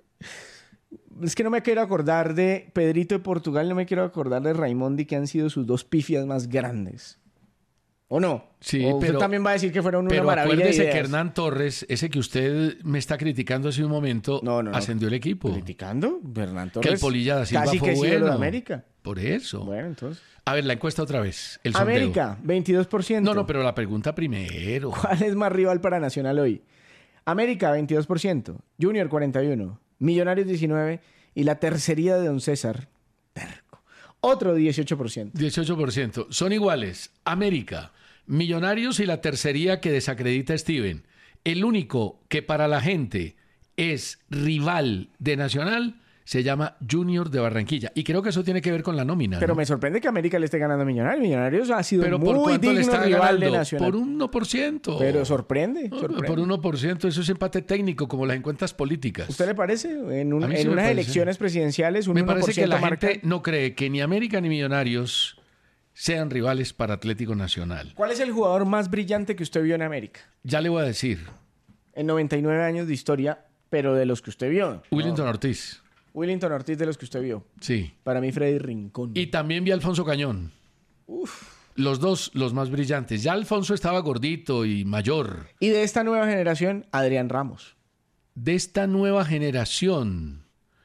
Es que no me quiero acordar de Pedrito de Portugal, no me quiero acordar de Raimondi, que han sido sus 2 pifias más grandes. ¿O no? Sí, ¿O usted también va a decir que fueron una maravilla de ideas? Acuérdese que Hernán Torres, ese que usted me está criticando hace un momento, ascendió el equipo. ¿Criticando? Hernán Torres. Que el Polilla da Silva casi fue que bueno. De América. Por eso. Bueno, entonces. A ver, la encuesta otra vez. El América, 22%. No, pero la pregunta primero. ¿Cuál es más rival para Nacional hoy? América, 22%. Junior, 41%. Millonarios, 19%. Y la tercería de Don César, terco, otro 18%. 18%. Son iguales. América, Millonarios y la tercería que desacredita a Steven. El único que para la gente es rival de Nacional se llama Junior de Barranquilla. Y creo que eso tiene que ver con la nómina. Pero me sorprende que América le esté ganando a Millonarios. Millonarios ha sido muy digno le está rival ganando? De Nacional. Por 1%. Pero sorprende. Por 1%. Eso es empate técnico, como las encuestas políticas. ¿Usted le parece? En unas elecciones presidenciales, un 1% me parece que la marca... gente no cree que ni América ni Millonarios sean rivales para Atlético Nacional. ¿Cuál es el jugador más brillante que usted vio en América? Ya le voy a decir. En 99 años de historia, pero de los que usted vio. Willington Ortiz. Willington Ortiz, de los que usted vio. Sí. Para mí, Freddy Rincón. Y también vi a Alfonso Cañón. Uf. Los dos, los más brillantes. Ya Alfonso estaba gordito y mayor. Y de esta nueva generación, Adrián Ramos. De esta nueva generación.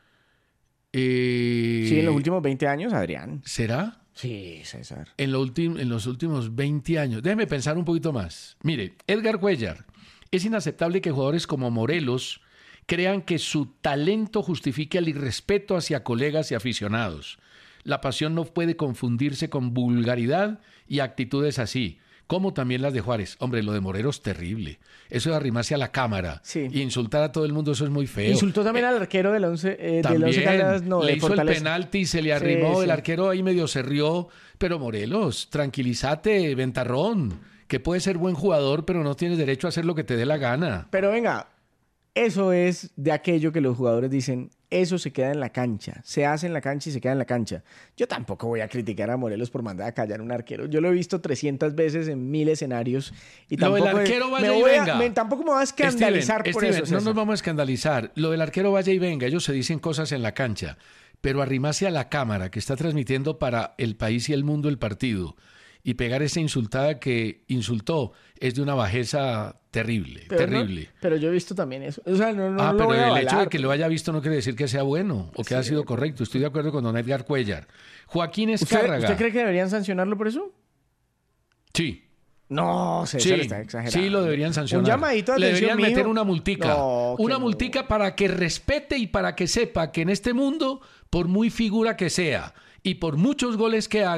Sí, en los últimos 20 años, Adrián. ¿Será? Sí, César. En los últimos 20 años. Déjeme pensar un poquito más. Mire, Edgar Cuellar. Es inaceptable que jugadores como Morelos crean que su talento justifique el irrespeto hacia colegas y aficionados. La pasión no puede confundirse con vulgaridad y actitudes así, como también las de Juárez. Hombre, lo de Morelos, terrible. Eso de arrimarse a la cámara y insultar a todo el mundo, eso es muy feo. Insultó también al arquero del Once Caldas, le hizo el penalti y se le arrimó. El arquero ahí medio se rió. Pero Morelos, tranquilízate, ventarrón, que puede ser buen jugador, pero no tienes derecho a hacer lo que te dé la gana. Pero venga... Eso es de aquello que los jugadores dicen, eso se queda en la cancha. Se hace en la cancha y se queda en la cancha. Yo tampoco voy a criticar a Morelos por mandar a callar a un arquero. Yo lo he visto 300 veces en 1000 escenarios. Y tampoco lo del arquero vaya y venga. Tampoco me voy a escandalizar por eso. No nos vamos a escandalizar. Lo del arquero vaya y venga. Ellos se dicen cosas en la cancha. Pero arrimarse a la cámara que está transmitiendo para el país y el mundo el partido y pegar esa insultada que insultó es de una bajeza terrible, terrible. Pero yo he visto también eso. O sea, no pero lo voy a el hecho de que lo haya visto no quiere decir que sea bueno o que haya sido correcto. Estoy de acuerdo con don Edgar Cuellar. Joaquín Escárraga. ¿Usted cree que deberían sancionarlo por eso? Sí. No, César, está exagerado. Sí, lo deberían sancionar. Un llamadito de Le atención deberían meter una multica. Una multica para que respete y para que sepa que en este mundo, por muy figura que sea y por muchos goles que haga,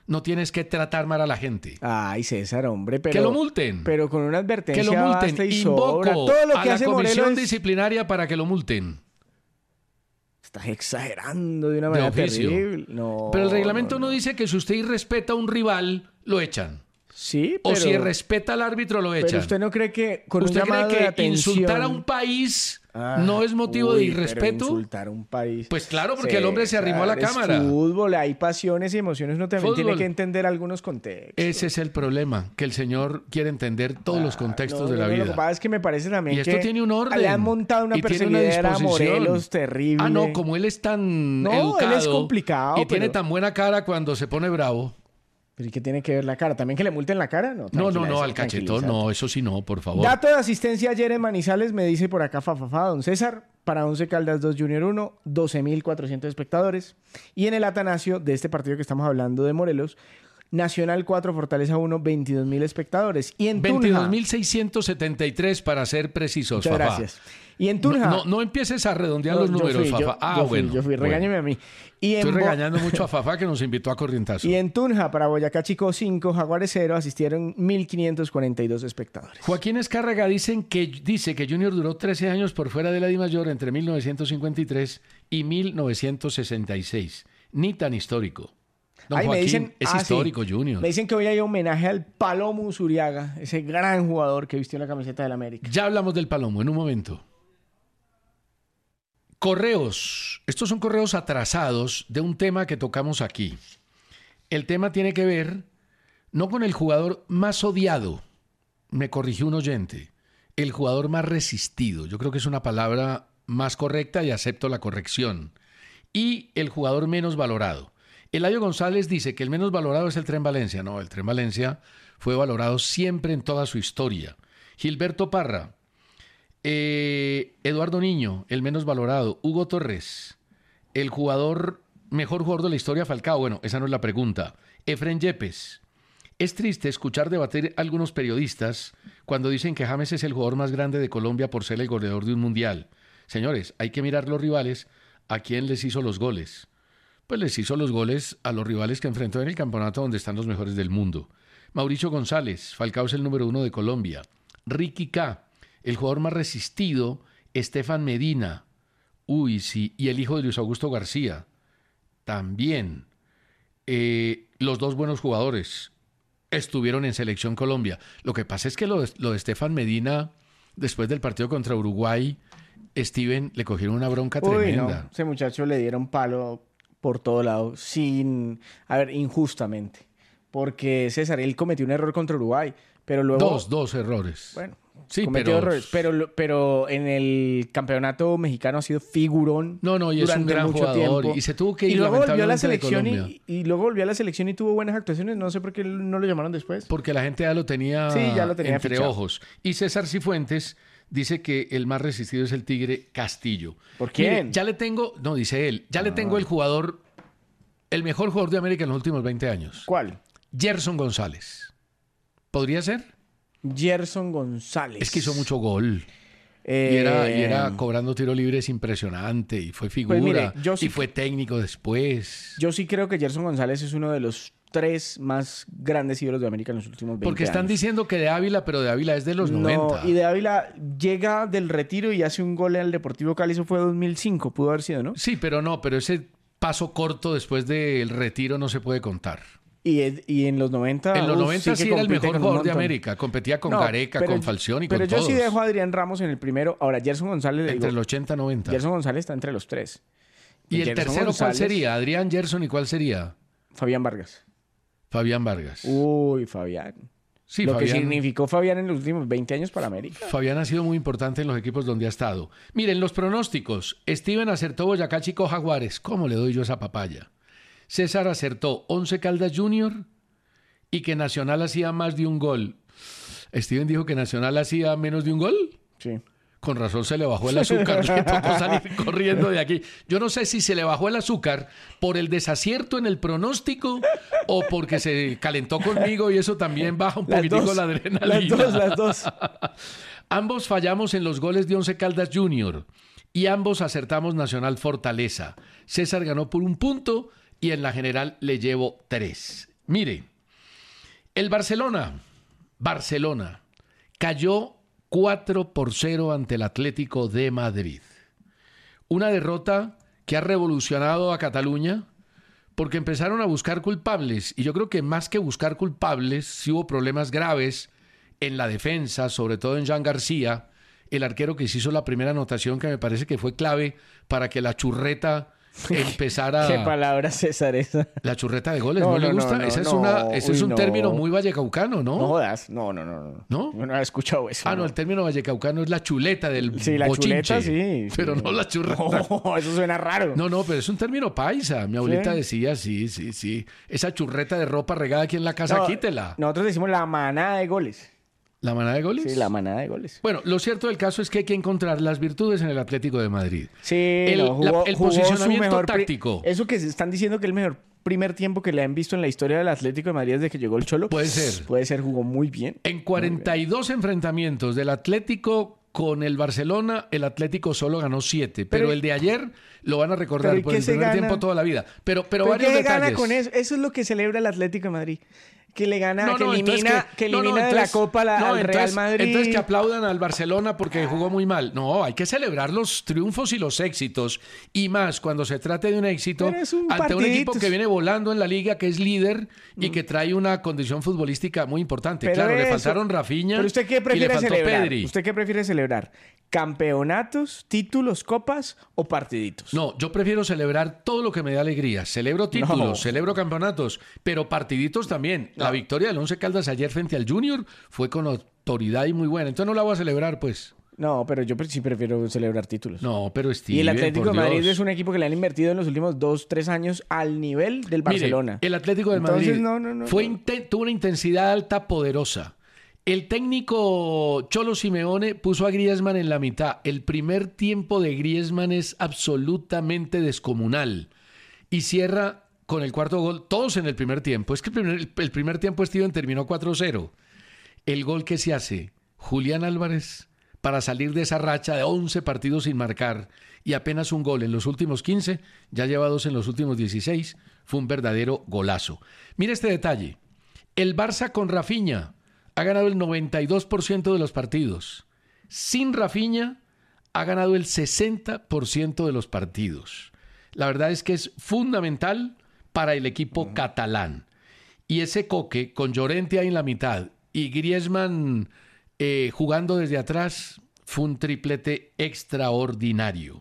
no tienes que tratar mal a la gente. Ay, César, hombre, pero... Que lo multen. Pero con una advertencia que lo multen. basta y Invoco sobra. Todo lo a que la hace comisión Morelos disciplinaria para que lo multen. Estás exagerando de una manera terrible. No, pero el reglamento no dice que si usted irrespeta a un rival, lo echan. Sí, pero... O si respeta al árbitro, lo echan. Pero usted no cree que con ¿Usted un llamado cree que de atención... insultar a un país no es motivo de irrespeto? Pero insultar a un país... Pues claro, porque el hombre se arrimó a la cámara. Es fútbol, hay pasiones y emociones. Uno también tiene que entender algunos contextos. Ese es el problema, que el señor quiere entender todos los contextos de la vida. Lo que pasa es que me parece también y esto tiene un orden. Le han montado una perseguidera a Morelos terrible. Ah, no, como él es tan educado él es complicado, y tiene tan buena cara cuando se pone bravo. ¿Pero y qué tiene que ver la cara? ¿También que le multen la cara? No, al cachetón no, eso sí no, por favor. Dato de asistencia ayer en Manizales, me dice por acá don César, para 11 Caldas 2 Junior 1, 12.400 espectadores. Y en el Atanasio, de este partido que estamos hablando de Morelos, Nacional 4, Fortaleza 1, 22.000 espectadores. Y en Tunja... 22.673 para ser precisos, Muchas Fafá. Gracias. Y en Tunja... No empieces a redondear los números, Fafá. Yo fui, regáñeme a mí. Estoy regañando mucho a Fafá que nos invitó a Corrientazo. Y en Tunja, para Boyacá Chico 5, Jaguares 0, asistieron 1.542 espectadores. Joaquín Escárraga dice que Junior duró 13 años por fuera de la Dimayor entre 1953 y 1966. Ni tan histórico. Don Joaquín, me dicen, es histórico, sí. Junior. Me dicen que hoy hay homenaje al Palomo Usuriaga, ese gran jugador que vistió la camiseta del América. Ya hablamos del Palomo en un momento. Correos. Estos son correos atrasados de un tema que tocamos aquí. El tema tiene que ver no con el jugador más odiado, me corrigió un oyente, el jugador más resistido. Yo creo que es una palabra más correcta y acepto la corrección. Y el jugador menos valorado. Eladio González dice que el menos valorado es el Tren Valencia. No, el Tren Valencia fue valorado siempre en toda su historia. Gilberto Parra, Eduardo Niño, el menos valorado. Hugo Torres, el mejor jugador de la historia, Falcao. Bueno, esa no es la pregunta. Efren Yepes. Es triste escuchar debatir a algunos periodistas cuando dicen que James es el jugador más grande de Colombia por ser el goleador de un mundial. Señores, hay que mirar los rivales a quién les hizo los goles. Pues les hizo los goles a los rivales que enfrentó en el campeonato donde están los mejores del mundo. Mauricio González, Falcao es el número 1 de Colombia. Ricky K, el jugador más resistido, Estefan Medina. Uy, sí, y el hijo de Luis Augusto García. También. Los dos buenos jugadores estuvieron en Selección Colombia. Lo que pasa es que lo de Estefan Medina, después del partido contra Uruguay, Steven, le cogieron una bronca tremenda. No, ese muchacho le dieron palo por todo lado, injustamente. Porque César, él cometió un error contra Uruguay, pero luego... Dos errores. Bueno, sí, cometió errores, pero en el campeonato mexicano ha sido figurón. No, y es un gran jugador. Tiempo. Y se tuvo que ir, y luego volvió a la selección y luego volvió a la selección y tuvo buenas actuaciones. No sé por qué no lo llamaron después. Porque la gente ya lo tenía, entre fichado. Ojos. Y César Cifuentes dice que el más resistido es el Tigre Castillo. ¿Por quién? Mire, dice él, le tengo el mejor jugador de América en los últimos 20 años. ¿Cuál? Gerson González. ¿Podría ser? Gerson González. Es que hizo mucho gol. Y era cobrando tiro libre, es impresionante. Y fue figura. Pues mire, y fue técnico después. Yo sí creo que Gerson González es uno de los 3 más grandes ídolos de América en los últimos 20 años. Porque están diciendo que de Ávila, pero de Ávila es de los 90. No, y de Ávila llega del retiro y hace un gol en el Deportivo Cali. Eso fue 2005, pudo haber sido, ¿no? Sí, pero ese paso corto después del retiro no se puede contar. Y en los 90... En los 90 sí era el mejor jugador de América. Competía con Gareca, con Falcioni, con todos. Pero yo sí dejo a Adrián Ramos en el primero. Ahora, Gerson González... Entre el 80 y 90. Gerson González está entre los 3. ¿Y el tercero cuál sería? Adrián, Gerson, ¿y cuál sería? Fabián Vargas. Uy, Fabián. Sí, Lo que significó Fabián en los últimos 20 años para América. Fabián ha sido muy importante en los equipos donde ha estado. Miren, los pronósticos. Steven acertó Boyacá Chico Jaguares. ¿Cómo le doy yo esa papaya? César acertó 11 Caldas Junior y que Nacional hacía más de un gol. Steven dijo que Nacional hacía menos de un gol. Sí. Con razón se le bajó el azúcar, le tocó salir corriendo de aquí. Yo no sé si se le bajó el azúcar por el desacierto en el pronóstico o porque se calentó conmigo y eso también baja un poquitico la adrenalina. Las dos. Ambos fallamos en los goles de 11 Caldas Junior y ambos acertamos Nacional Fortaleza. César ganó por 1 punto y en la general le llevo 3. Mire, el Barcelona cayó 4-0 ante el Atlético de Madrid. Una derrota que ha revolucionado a Cataluña porque empezaron a buscar culpables. Y yo creo que más que buscar culpables, sí hubo problemas graves en la defensa, sobre todo en Jan García, el arquero que se hizo la primera anotación, que me parece que fue clave para que la churreta empezara... ¿Qué palabra, César, esa? La churreta de goles, ¿no le gusta? Ese es un término muy vallecaucano, ¿no? No jodas, no. ¿No? Yo no he escuchado eso. No, el término vallecaucano es la chuleta del bochinche. La chuleta, sí. Pero no la churreta. No, eso suena raro. No, pero es un término paisa. Mi abuelita decía, sí. Esa churreta de ropa regada aquí en la casa, quítela. Nosotros decimos la manada de goles. ¿La manada de goles? Sí, la manada de goles. Bueno, lo cierto del caso es que hay que encontrar las virtudes en el Atlético de Madrid. Sí, el posicionamiento táctico. Eso que se están diciendo que el mejor primer tiempo que le han visto en la historia del Atlético de Madrid desde que llegó el Cholo. Puede ser, jugó muy bien. En 42 enfrentamientos del Atlético con el Barcelona, el Atlético solo ganó 7. Pero el de ayer lo van a recordar por el primer tiempo toda la vida. Pero varios ¿qué detalles. gana con eso? Eso es lo que celebra el Atlético de Madrid. Que le gana, que elimina de la Copa al Real Madrid. Entonces que aplaudan al Barcelona porque jugó muy mal. No, hay que celebrar los triunfos y los éxitos. Y más cuando se trate de un éxito ante un equipo que viene volando en la liga, que es líder y que trae una condición futbolística muy importante. Pero le faltaron Rafinha. ¿Pero usted qué prefiere celebrar? Pedri. ¿Usted qué prefiere celebrar? ¿Campeonatos, títulos, copas o partiditos? No, yo prefiero celebrar todo lo que me da alegría. Celebro títulos, celebro campeonatos, pero partiditos también. La victoria del Once Caldas ayer frente al Junior fue con autoridad y muy buena. Entonces no la voy a celebrar, pues. No, pero yo sí prefiero celebrar títulos. No, pero Y el Atlético de Madrid es un equipo que le han invertido en los últimos 2-3 años al nivel del Barcelona. Mire, el Atlético de Madrid tuvo una intensidad alta poderosa. El técnico Cholo Simeone puso a Griezmann en la mitad. El primer tiempo de Griezmann es absolutamente descomunal. Y cierra con el cuarto gol, todos en el primer tiempo. Es que el primer tiempo Steven terminó 4-0. El gol que se hace Julián Álvarez para salir de esa racha de 11 partidos sin marcar y apenas un gol en los últimos 15, ya lleva 2 en los últimos 16, fue un verdadero golazo. Mira este detalle. El Barça con Rafinha ha ganado el 92% de los partidos. Sin Rafinha ha ganado el 60% de los partidos. La verdad es que es fundamental para el equipo catalán. Y ese coque con Llorente ahí en la mitad y Griezmann jugando desde atrás fue un triplete extraordinario.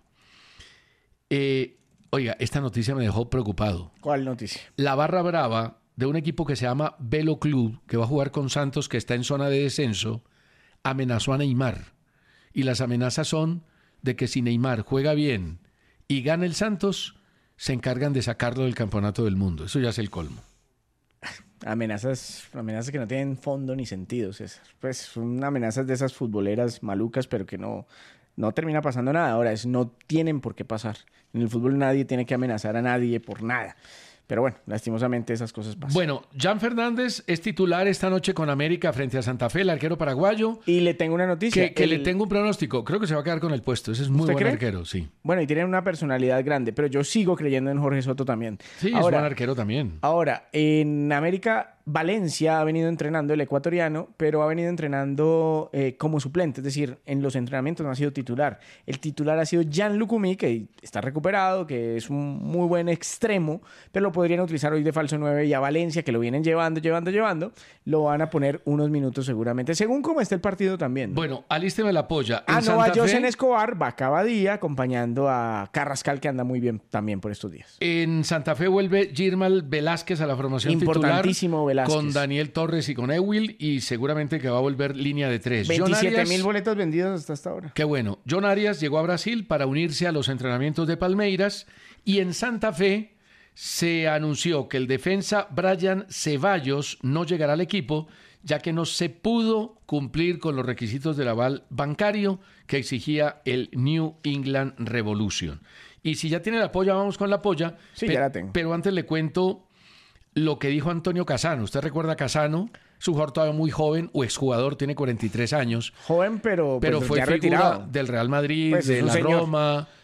Oiga, esta noticia me dejó preocupado. ¿Cuál noticia? La barra brava de un equipo que se llama Velo Club, que va a jugar con Santos, que está en zona de descenso, amenazó a Neymar. Y las amenazas son de que si Neymar juega bien y gana el Santos, se encargan de sacarlo del campeonato del mundo. Eso ya es el colmo. Amenazas que no tienen fondo ni sentido, César. Pues son amenazas de esas futboleras malucas, pero que no termina pasando nada. Ahora, no tienen por qué pasar. En el fútbol nadie tiene que amenazar a nadie por nada. Pero bueno, lastimosamente esas cosas pasan. Bueno, Jan Fernández es titular esta noche con América frente a Santa Fe, el arquero paraguayo. Y le tengo una noticia. Que le tengo un pronóstico. Creo que se va a quedar con el puesto. Ese es muy buen arquero, sí. Bueno, y tiene una personalidad grande, pero yo sigo creyendo en Jorge Soto también. Sí, es buen arquero también. Ahora, en América, Valencia ha venido entrenando, el ecuatoriano, pero ha venido entrenando como suplente. Es decir, en los entrenamientos no ha sido titular. El titular ha sido Jan Lucumí, que está recuperado, que es un muy buen extremo, pero lo podrían utilizar hoy de falso 9, y a Valencia, que lo vienen llevando, lo van a poner unos minutos seguramente, según cómo esté el partido también, ¿no? Bueno, alísteme la polla. No va José Escobar, va Cavadía acompañando a Carrascal, que anda muy bien también por estos días. En Santa Fe vuelve Girmal Velázquez a la formación importantísimo titular, Velázquez, con Daniel Torres y con Ewil, y seguramente que va a volver línea de 3. 27,000 boletos vendidos hasta ahora. Qué bueno. John Arias llegó a Brasil para unirse a los entrenamientos de Palmeiras, y en Santa Fe se anunció que el defensa Brian Ceballos no llegará al equipo, ya que no se pudo cumplir con los requisitos del aval bancario que exigía el New England Revolution. Y si ya tiene la polla, vamos con la polla. Sí, ya la tengo. Pero antes le cuento lo que dijo Antonio Cassano. ¿Usted recuerda a Cassano? Es un jugador todavía muy joven, o exjugador, tiene 43 años. Joven, pero fue ya figura retirado del Real Madrid, pues de la Roma,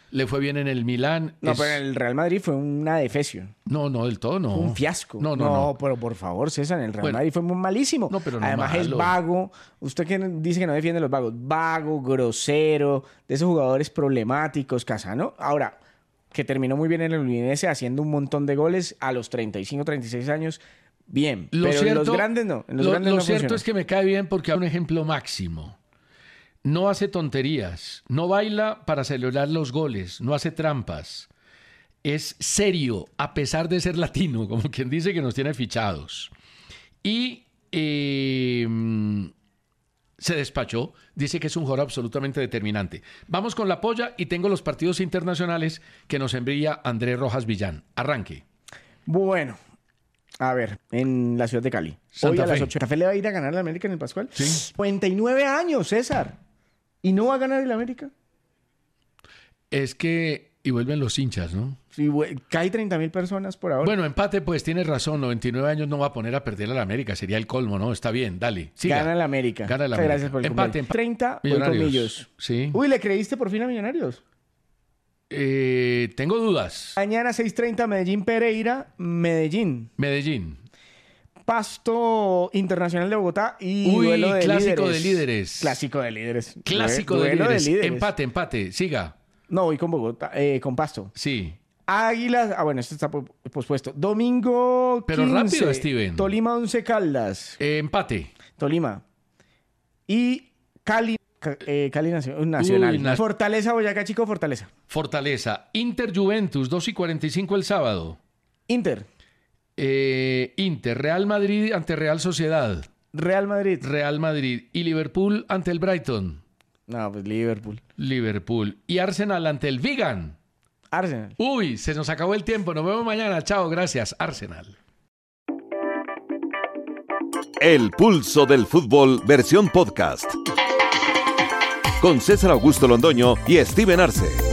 le fue bien en el Milán. No, pero en el Real Madrid fue una defecio. No, del todo no. Fue un fiasco. No. Pero por favor, César, en el Real Madrid fue muy malísimo. No, pero no además malo. Es vago. Usted que dice que no defiende a los vagos. Vago, grosero, de esos jugadores problemáticos, Casano. Ahora, que terminó muy bien en el Udinese haciendo un montón de goles a los 35, 36 años. Bien, pero en los grandes no. Lo cierto es que me cae bien porque hay un ejemplo máximo. No hace tonterías, no baila para celebrar los goles, no hace trampas. Es serio, a pesar de ser latino, como quien dice que nos tiene fichados. Y se despachó, dice que es un jugador absolutamente determinante. Vamos con la polla y tengo los partidos internacionales que nos envía Andrés Rojas Villán. Arranque. Bueno, a ver, en la ciudad de Cali. Santa Hoy a las Fe. 8. ¿Café le va a ir a ganar al América en el Pascual? Sí. 99 años, César. ¿Y no va a ganar el América? Es que, y vuelven los hinchas, ¿no? Sí, cae 30.000 personas por ahora. Bueno, empate, pues tienes razón, 99 años no va a poner a perder al América, sería el colmo, ¿no? Está bien, dale, siga. Gana el América. Gana el América. Gracias por el Empate. 30, voy Millonarios. con Millos. Sí. Uy, ¿le creíste por fin a Millonarios? Tengo dudas. Mañana 6:30, Medellín Pereira, Medellín. Pasto Internacional de Bogotá y duelo de clásico líderes. de líderes. Clásico de líderes. Clásico de Duelo líderes. Empate, siga. No, voy con Bogotá, con Pasto. Sí. Águilas, bueno, esto está pospuesto. Domingo 15. Pero rápido, Steven. Tolima 11 Caldas. Empate. Tolima. Y Cali Nacional. Uy, Fortaleza, Boyacá Chico, Fortaleza. Fortaleza. Inter Juventus, 2:45 el sábado. Inter. Real Madrid ante Real Sociedad. Real Madrid. Y Liverpool ante el Brighton. No, pues Liverpool. Y Arsenal ante el Wigan. Arsenal. Uy, se nos acabó el tiempo. Nos vemos mañana. Chao, gracias. Arsenal. El pulso del fútbol versión podcast. Con César Augusto Londoño y Steven Arce.